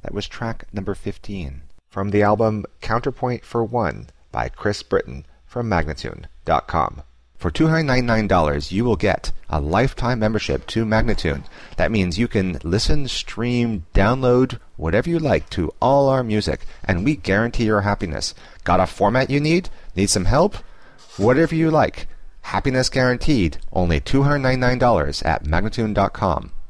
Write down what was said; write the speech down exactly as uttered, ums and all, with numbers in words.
That was track number fifteen. From the album Counterpoint for One by Chris Britton from Magnatune dot com. For two hundred ninety-nine dollars, you will get a lifetime membership to Magnatune. That means you can listen, stream, download, whatever you like to all our music, and we guarantee your happiness. Got a format you need? Need some help? Whatever you like. Happiness guaranteed. Only two hundred ninety-nine dollars at Magnatune dot com.